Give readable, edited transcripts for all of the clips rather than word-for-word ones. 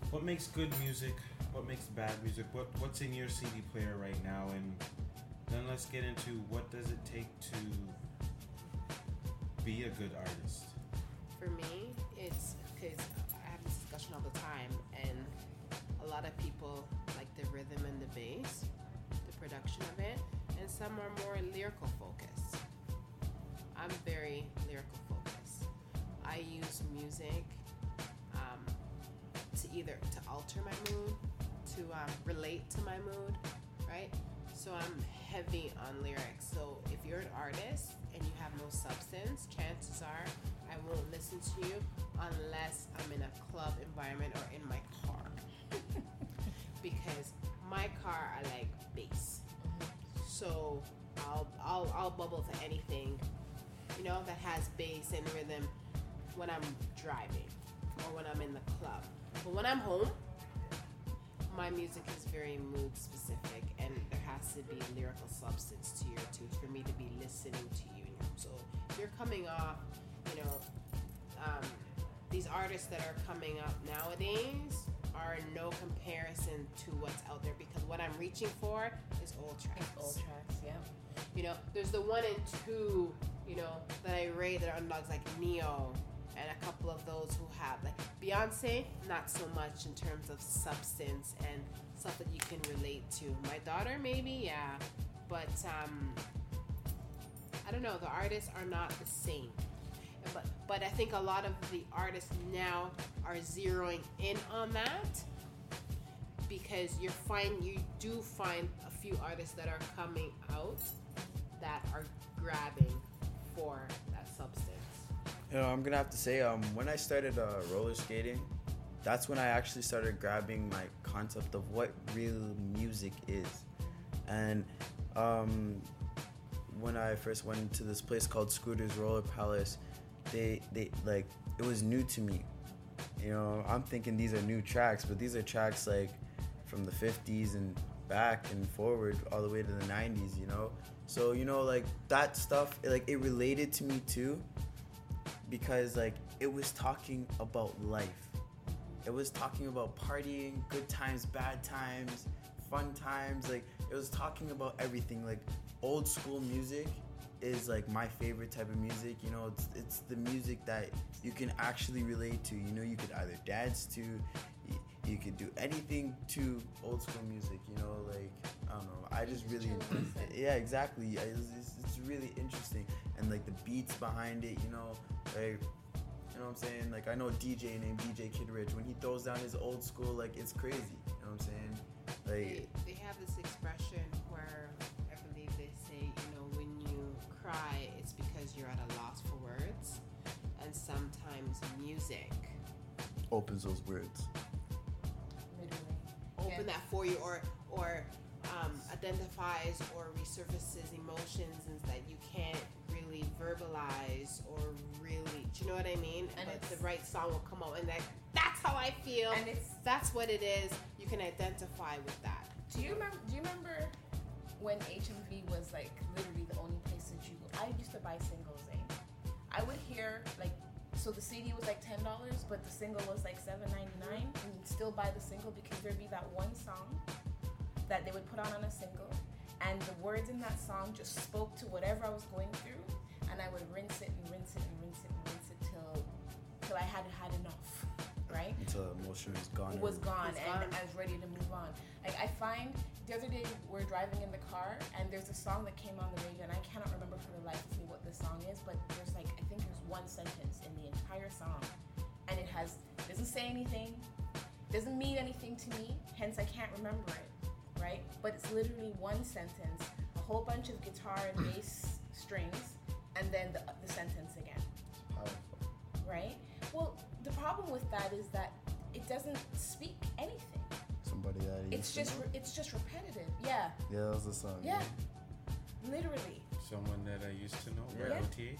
What makes good music? What makes bad music? What's in your CD player right now? And then let's get into what does it take to be a good artist. For me, it's because I have this discussion all the time, and a lot of people like the rhythm and the bass, the production of it, and some are more lyrical focused. I'm very lyrical focused. I use music to either to alter my mood, to relate to my mood, right? So I'm heavy on lyrics. So if you're an artist and you have no substance, chances are I won't listen to you unless I'm in a club environment or in my car. Because my car, I like bass. So I'll bubble to anything, that has bass and rhythm when I'm driving or when I'm in the club. But when I'm home, my music is very mood specific, and there has to be lyrical substance to your tunes for me to be listening to you. So if you're coming off, these artists that are coming up nowadays are no comparison to what's out there, because what I'm reaching for is old tracks. Old tracks, yeah. There's the 1 and 2, that I rate that are underdogs, like Neo, and a couple of those who have, like Beyonce, not so much in terms of substance and stuff that you can relate to. My daughter, maybe, yeah, but I don't know. The artists are not the same. But I think a lot of the artists now are zeroing in on that, because you do find a few artists that are coming out that are grabbing for that substance. I'm gonna have to say, when I started roller skating, that's when I actually started grabbing my concept of what real music is. And when I first went to this place called Scooter's Roller Palace, they like, it was new to me. I'm thinking these are new tracks, but these are tracks like from the 50s and back and forward all the way to the 90s, So, like that stuff, it related to me too, because like it was talking about life. It was talking about partying, good times, bad times, fun times. Like, it was talking about everything. Like, old school music is like my favorite type of music. It's the music that you can actually relate to. You could either dance to, you could do anything to old school music. Like, I don't know. I just really, yeah, exactly. It's really interesting, and like the beats behind it. Like, you know what I'm saying? Like, I know a DJ named DJ Kid Rich. When he throws down his old school, like, it's crazy. You know what I'm saying? Like, they have this expression where I believe they say, when you cry, it's because you're at a loss for words, and sometimes music opens those words. Literally. Open that for you, or identifies or resurfaces emotions and that you can't really verbalize or really, do you know what I mean? And but the right song will come out, and that's how I feel. And that's what it is. You can identify with that. Do you remember when HMV was like literally the only place that you go? I used to buy singles, I would hear like, so the CD was like $10, but the single was like $7.99, and you'd still buy the single because there'd be that one song that they would put on a single, and the words in that song just spoke to whatever I was going through, and I would rinse it and rinse it and rinse it and rinse it till I had enough, right? Until emotion was gone. It was gone, and I was ready to move on. Like, I find the other day we're driving in the car, and there's a song that came on the radio, and I cannot remember for the life of me what the song is, but there's like, I think there's one sentence in the entire song, and it doesn't say anything, doesn't mean anything to me, hence I can't remember it, right? But it's literally one sentence, a whole bunch of guitar and bass strings, and then the sentence again. It's powerful. Right? Well, the problem with that is that it doesn't speak anything. Somebody that it's just repetitive. Yeah. Yeah, that was the song. Yeah. Literally. Someone that I used to know, Yeah. Red OT.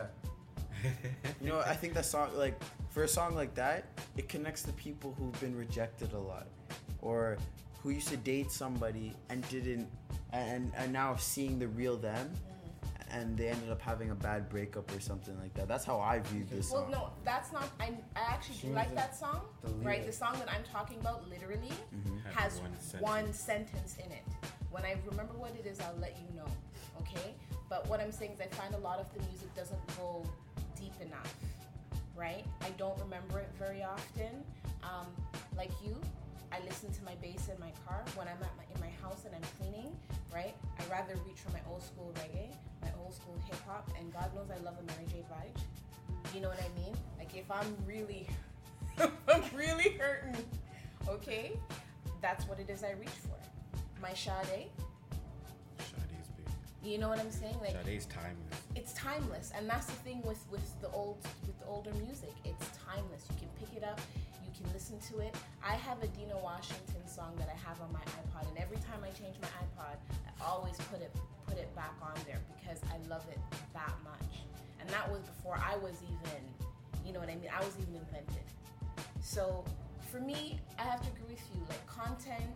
Yeah. I think that song, like, for a song like that, it connects to people who've been rejected a lot, or who used to date somebody and didn't, and now seeing the real them, and they ended up having a bad breakup or something like that. That's how I viewed this Well, song. no, that's not. I actually do like that song. Right, the song that I'm talking about literally has one sentence in it. When I remember what it is, I'll let you know. Okay, but what I'm saying is I find a lot of the music doesn't go deep enough. Right, I don't remember it very often. Like you, I listen to my bass in my car when I'm in my house and I'm cleaning. Right, I rather reach for my old school reggae, my old school hip hop, and God knows I love a Mary J. Blige. You know what I mean? Like if I'm really hurting, okay, that's what it is I reach for. My Sade. Sade's big. You know what I'm saying? Like Sade's timeless. it's timeless, and that's the thing with the older music. It's timeless. You can pick it up, you can listen to it. I have a Dina Washington song that I have on my iPod, and every time I change my iPod, I always put it back on there because I love it that much. And that was before I was even, you know what I mean? I was even invented. So for me, I have to agree with you. Like content,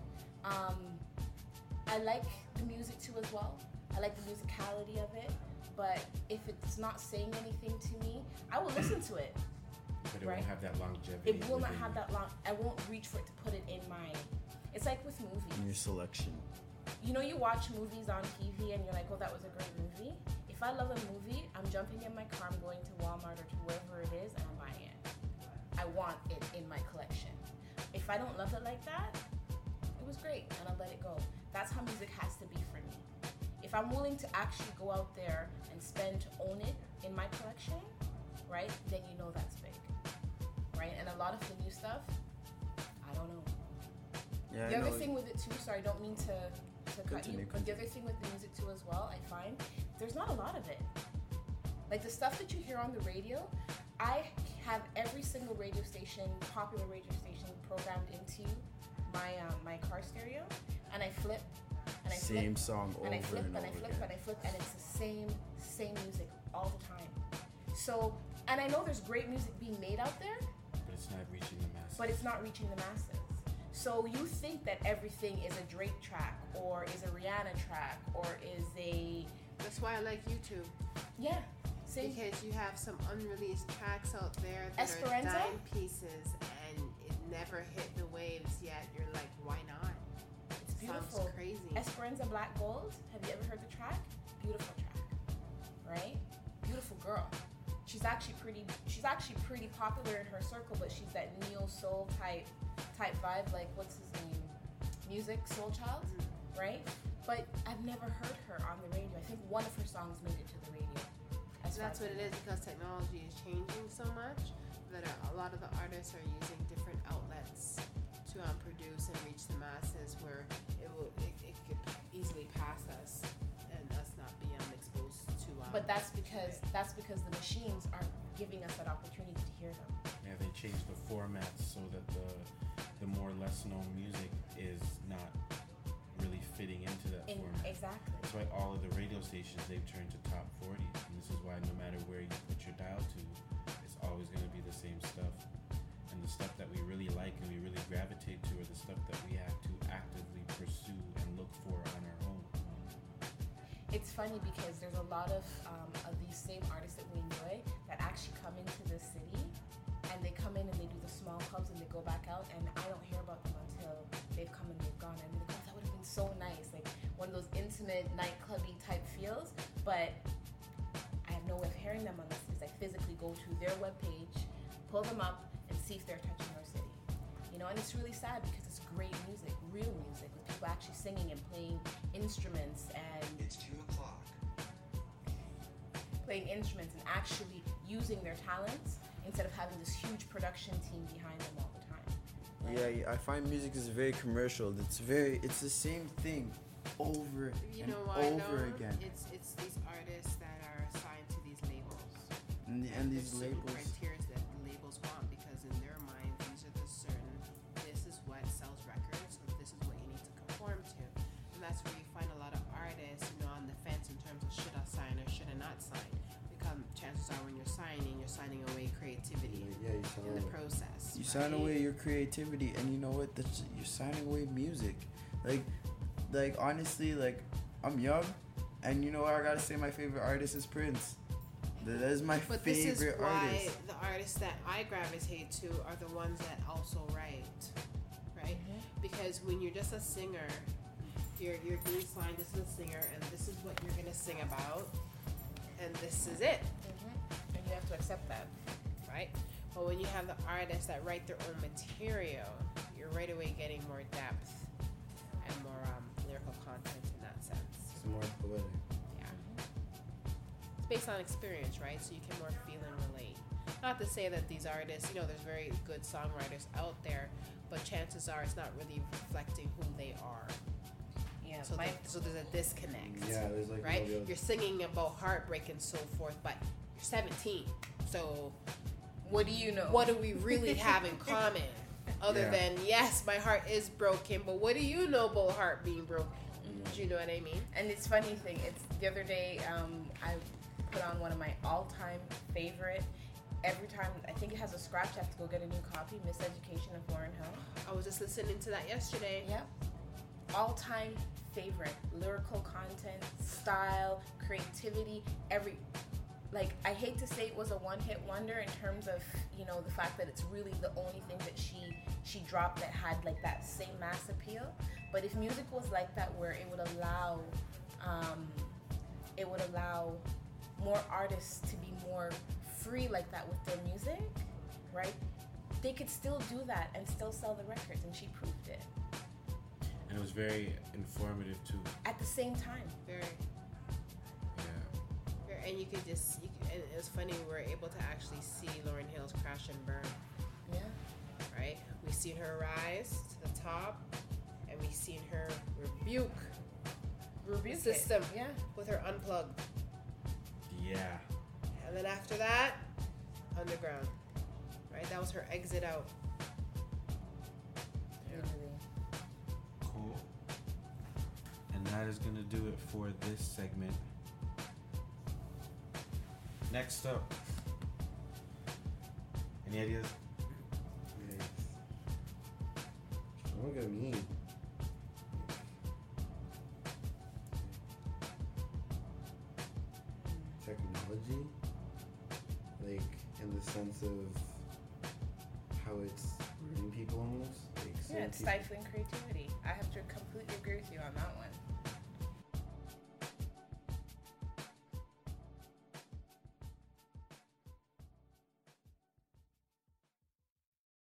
I like the music too as well. I like the musicality of it. But if it's not saying anything to me, I will listen to it. But it right? won't have that longevity. It will not have that long. I won't reach for it to put it in my. It's like with movies. In your selection. You know, you watch movies on TV and you're like, oh, that was a great movie. If I love a movie, I'm jumping in my car, I'm going to Walmart or to wherever it is, and I'm buying it. I want it in my collection. If I don't love it like that, it was great, and I'll let it go. That's how music has to be for me. If I'm willing to actually go out there and spend to own it in my collection, right, then you know that's big, right? And a lot of the new stuff, I don't know. Yeah, The I other know. thing with it too, sorry, I don't mean to cut you, but the other thing with the music too as well, I find there's not a lot of it. Like the stuff that you hear on the radio, I have every single radio station, popular radio station, programmed into my car stereo, and I flip, and I Same flip, song over and I flip, and and I over flip, again. and I flip, and it's the same music all the time. So, and I know there's great music being made out there, But it's not reaching the masses. but it's not reaching the masses. So you think that everything is a Drake track, or is a Rihanna track, or is a That's why I like YouTube. yeah. See, Because you have some unreleased tracks out there that Esperanza? are dime pieces and it never hit the waves yet. You're like, why not? it's beautiful. Sounds crazy. Esperanza Black Gold. Have you ever heard the track? Beautiful track, right? Beautiful girl. She's actually pretty popular in her circle, but she's that neo soul type vibe. Like what's his name? Music Soul Child, right? But I've never heard her on the radio. I think one of her songs made it to the radio. So that's what it is, because technology is changing so much that a lot of the artists are using different outlets to produce and reach the masses, where it could easily pass us and us not be exposed to. But that's because the machines aren't giving us that opportunity to hear them. Yeah, they changed the formats so that the more less known music is not really fitting into that format. Exactly. That's why all of the radio stations, they've turned to top 40. And this is why no matter where you put your dial to, it's always going to be the same stuff. And the stuff that we really like and we really gravitate to are the stuff that we have to actively pursue and look for on our own. It's funny because there's a lot of these same artists that we enjoy that actually come into this city, and they come in and they do the small clubs and they go back out, and I don't hear about them until they've come and they've gone. And like, oh, that would have been so nice, like one of those intimate nightclubby type feels. But I have no way of hearing them unless I physically go to their webpage, pull them up, and see if they're touching our city. You know, and it's really sad because it's great music, real music, with people actually singing and playing instruments and It's 2 o'clock. playing instruments and actually using their talents instead of having this huge production team behind them all the time. Right? Yeah, I find music is very commercial. It's the same thing over You and know why? over though? again. It's these artists that are assigned to these labels. And these there's certain labels. criteria that the labels want, because in their mind, these are the certain. This is what sells records, so this is what you need to conform to, and that's where you find a lot of artists, on the fence in terms of should I sign or should I not sign. Because chances are, when you're signing away creativity Yeah, you in the process. You sign right? away your creativity, and you know what? You're signing away music. Like honestly, like I'm young, And you know what? I gotta say, my favorite artist is Prince. That is my But favorite this is why artist. the artists that I gravitate to are the ones that also write, right? Because when you're just a singer, you're being signed as a singer, and this is what you're gonna sing about, and this is it, And you have to accept that. right? But when you have the artists that write their own material, you're right away getting more depth and more lyrical content in that sense. It's more poetic. Yeah. It's based on experience, right? So you can more feel and relate. Not to say that these artists, there's very good songwriters out there, but chances are it's not really reflecting who they are. Yeah. So, so there's a disconnect. Yeah, there's like Right? all the other- You're singing about heartbreak and so forth, but you're 17. So What do you know? what do we really have in common? Other Yeah. than, yes, my heart is broken, but what do you know about heart being broken? Do you know what I mean? And it's funny thing. It's the other day. I put on one of my all-time favorite. Every time I think it has a scratch, I have to go get a new copy. Miseducation of Lauryn Hill. I was just listening to that yesterday. Yep. All-time favorite. Lyrical content, style, creativity. I hate to say it was a one-hit wonder in terms of the fact that it's really the only thing that she dropped that had like that same mass appeal. But if music was like that, where it would allow more artists to be more free like that with their music, right? They could still do that and still sell the records, and she proved it. And it was very informative too. At the same time. Very. Yeah. And and it was funny, we were able to actually see Lauryn Hill's crash and burn, Yeah. right? We've seen her rise to the top, and we've seen her rebuke the system Yeah. with her unplugged. Yeah. And then after that, underground, right? That was her exit out. Literally. Cool. And that is going to do it for this segment. Next up. Any ideas? Yes. Look at me. Technology, like in the sense of how it's ruining people almost. Like Yeah, certain it's people- stifling creativity. I